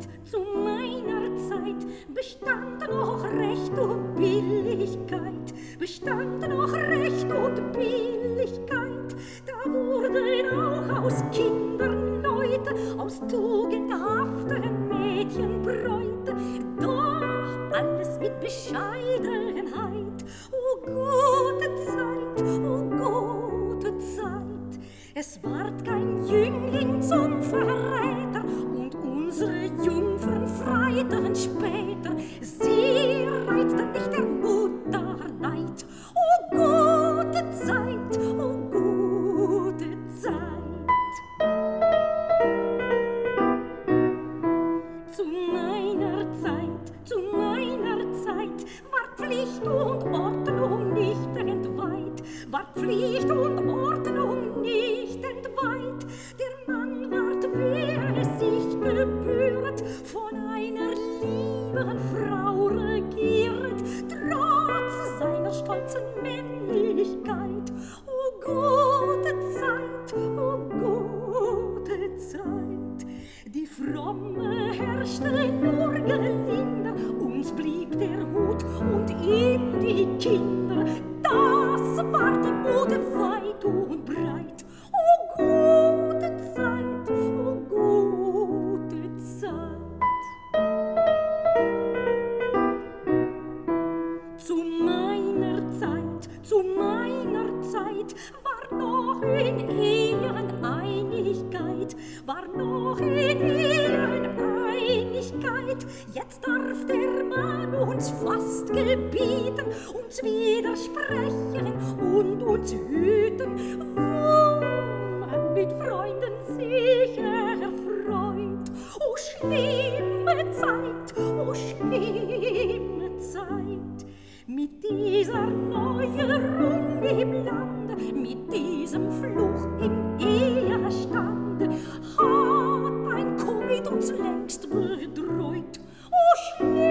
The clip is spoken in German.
zu meiner Zeit bestand noch Recht und Billigkeit, bestand noch Recht und Billigkeit. Da wurden auch aus Kindern Leute, aus tugendhaften Mädchen Bräute, doch alles mit Bescheidenheit. O gute Zeit, o gute Zeit, es ward kein Jüngling zum Verräter und unsere Jungfern freiten später. Sie reizten nicht der Mutter Neid. O gute Zeit, o gute Zeit. Zu meiner Zeit war Pflicht und Ordnung nicht entweiht, war Pflicht und Ordnung nicht entweiht. Der Mann ward, wie es sich gebühret, von einer lieben Frau regiert, trotz seiner stolzen Männlichkeit. O gute Zeit, o gute Zeit. Die Fromme herrschte nur gelinder, uns blieb der Hut und ihm die Kinder. Das war die Mode weit und breit. O gute Zeit, o gute Zeit. Zu meiner Zeit war noch in Ehen Einigkeit, war noch in Ehen Einigkeit. Jetzt darf der Mann uns fast gebieten, uns widersprechen und uns hüten, wo man mit Freunden sich erfreut. O schlimme Zeit, o schlimme Zeit. Mit dieser Neuerung im Lande, mit diesem Fluch im Ehestande, hat ein Covid uns längst bedroht. O schlimme